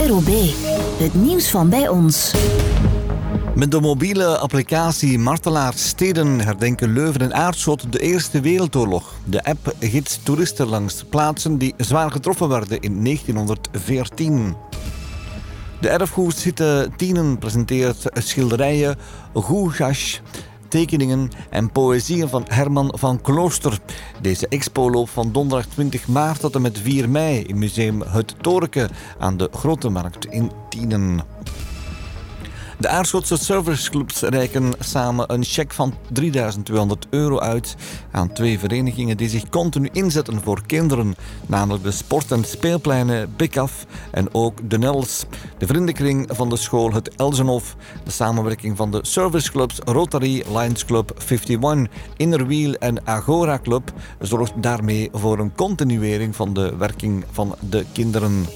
VROB, het nieuws van bij ons. Met de mobiele applicatie Martelaars Steden herdenken Leuven en Aarschot de Eerste Wereldoorlog. De app gids toeristen langs plaatsen die zwaar getroffen werden in 1914. De erfgoedsitte Tienen presenteert schilderijen, goegash, tekeningen en poëzieën van Herman van Klooster. Deze expo loopt van donderdag 20 maart tot en met 4 mei in museum Het Torke aan de Grote Markt in Tienen. De Aarschotse serviceclubs reiken samen een cheque van €3.200 uit aan 2 verenigingen die zich continu inzetten voor kinderen, namelijk de sport- en speelpleinen Bikaf en ook de Nels, de vriendenkring van de school Het Elzenhof, de samenwerking van de serviceclubs Rotary, Lions Club 51, Innerwiel en Agora Club zorgt daarmee voor een continuering van de werking van de kinderen.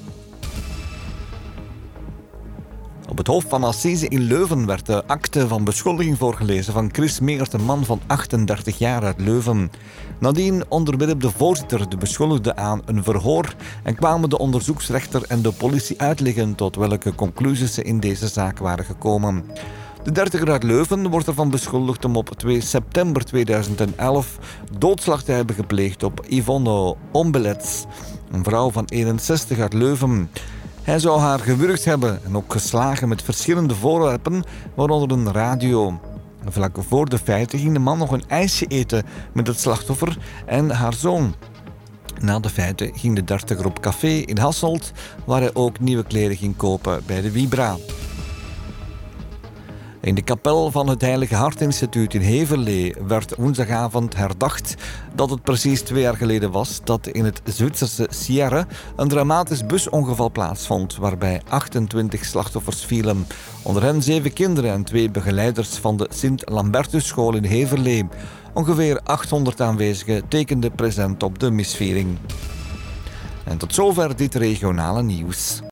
Op het Hof van Assise in Leuven werd de akte van beschuldiging voorgelezen van Chris Meers, een man van 38 jaar uit Leuven. Nadien onderwierp de voorzitter de beschuldigde aan een verhoor en kwamen de onderzoeksrechter en de politie uitleggen tot welke conclusies ze in deze zaak waren gekomen. De 30er uit Leuven wordt ervan beschuldigd om op 2 september 2011 doodslag te hebben gepleegd op Yvonne Ombelets, een vrouw van 61 uit Leuven. Hij zou haar gewurgd hebben en ook geslagen met verschillende voorwerpen, waaronder een radio. Vlak voor de feiten ging de man nog een ijsje eten met het slachtoffer en haar zoon. Na de feiten ging de 30er op café in Hasselt, waar hij ook nieuwe kleren ging kopen bij de Vibra. In de kapel van het Heilige Hartinstituut in Heverlee werd woensdagavond herdacht dat het precies 2 jaar geleden was dat in het Zwitserse Sierre een dramatisch busongeval plaatsvond waarbij 28 slachtoffers vielen. Onder hen 7 kinderen en 2 begeleiders van de Sint-Lambertusschool in Heverlee. Ongeveer 800 aanwezigen tekenden present op de misviering. En tot zover dit regionale nieuws.